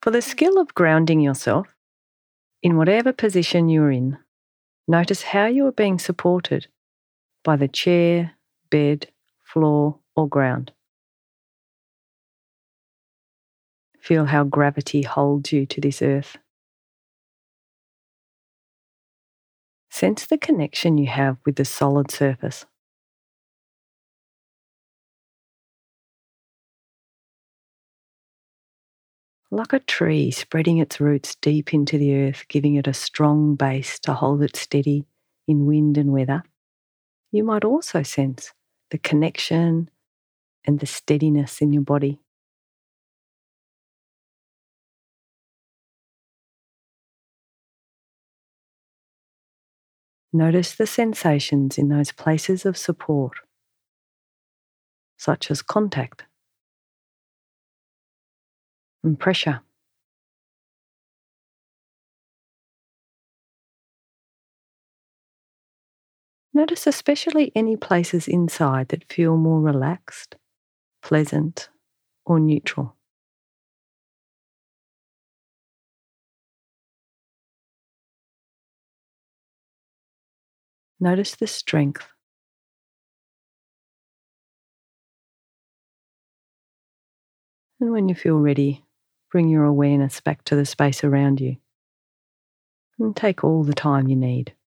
For the skill of grounding yourself, in whatever position you're in, notice how you are being supported by the chair, bed, floor, or ground. Feel how gravity holds you to this earth. Sense the connection you have with the solid surface. Like a tree spreading its roots deep into the earth, giving it a strong base to hold it steady in wind and weather, you might also sense the connection and the steadiness in your body. Notice the sensations in those places of support, such as contact and pressure. Notice especially any places inside that feel more relaxed, pleasant, or neutral. Notice the strength. And when you feel ready, bring your awareness back to the space around you and take all the time you need.